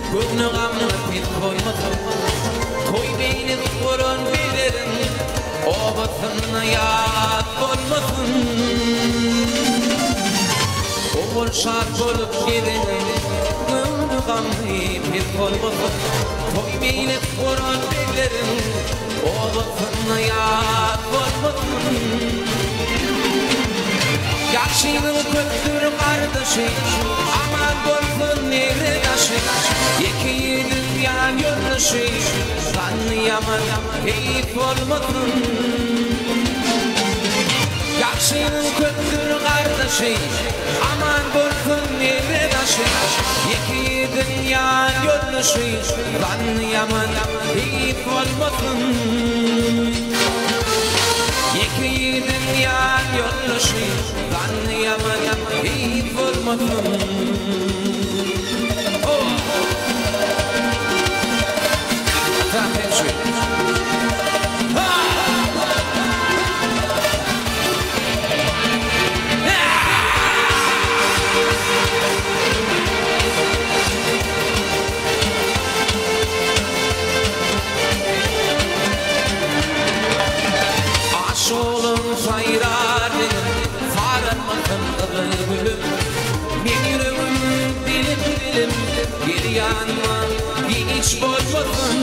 Gönlü gamlı bir koymasın Koy beyni kurun bilirim O batınına yat olmasın Oğul şart olup gelin Gönlü gamlı bir koymasın Koy beyni kurun bilirim O batınına yat olmasın Yaşının köktür kardeşi Aman bolsun nere taşı İki dünya yoldaşı Tanıyaman keyif olmasın Yaşının köktür kardeşi Aman bolsun nere taşı İki dünya yoldaşı Tanıyaman keyif olmasın İki dünya yoldaşı Tanıyaman keyif olmasın Zaten şöyle Aşoğlum sayrar benim Sarılmasın bülbülüm Ben yüreğim dilim Bir yanma hiç bozmasın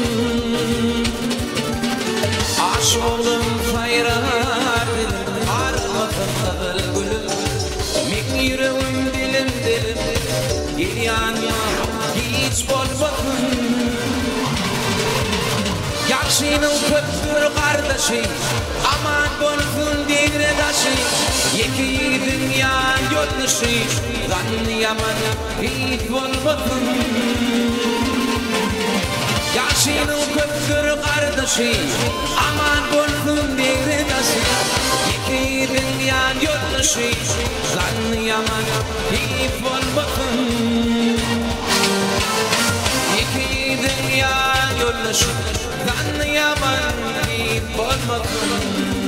Aşoğlum sayrar benim Sarılmasın bülbülüm Ben yüreğim dilim Bir yanma hiç bozmasın Yaşının köktür kardeşi Aman bolsun devredaşı İki dünya yoldaşı Tanıyaman hiç olmasın Yaşının köktür kardeşi Aman bolsun devredaşı İki dünya yoldaşı Tanıyaman hiç olmasın İki dünya yoldaşı Tanıyaman keyif olmasın